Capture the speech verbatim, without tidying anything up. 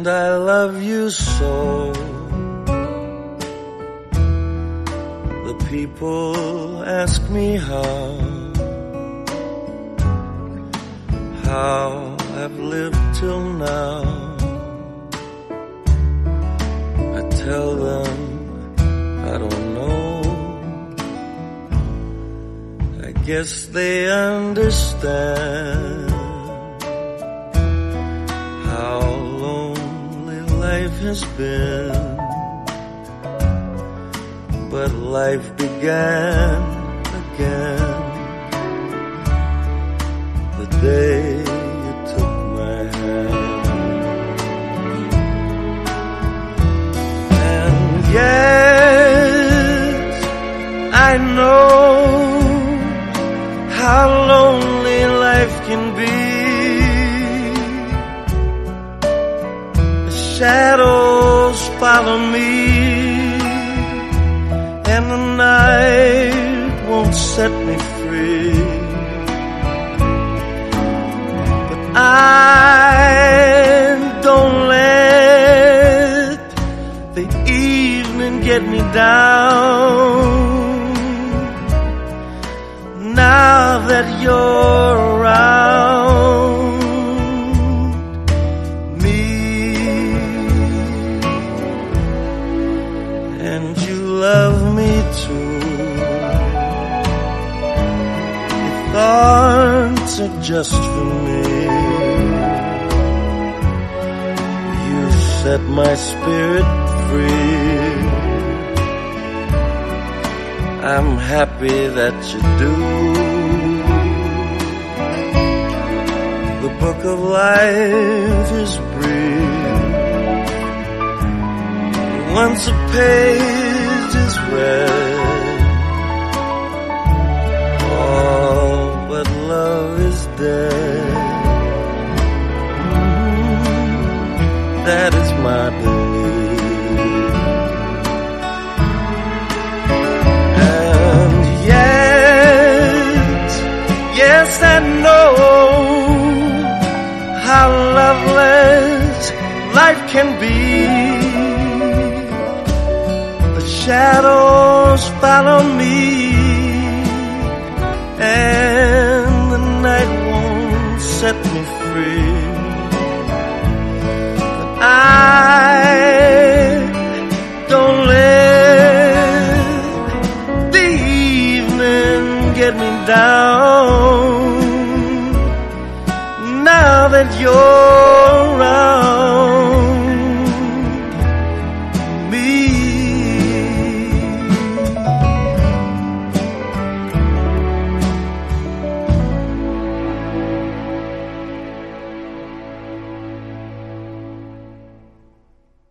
and I love you so. The people ask me how, how I've lived till now. I tell them I don't know. I guess they understand how lonely life has been. But life began again the day you took my hand. And yes, I know how lonely life can be. The shadows follow me, and the night won't set me free. But I don't let the evening get me down. Now that you're around me, and you love me too. Your thoughts are just for me. You set my spirit free. I'm happy that you do. The book of life is brief. Once a page is read, all but love is dead. That is my belief. And yes, yes, I know how loveless life can be. Shadows follow me, and the night won't set me free. But I don't let the evening get me down. Now that you're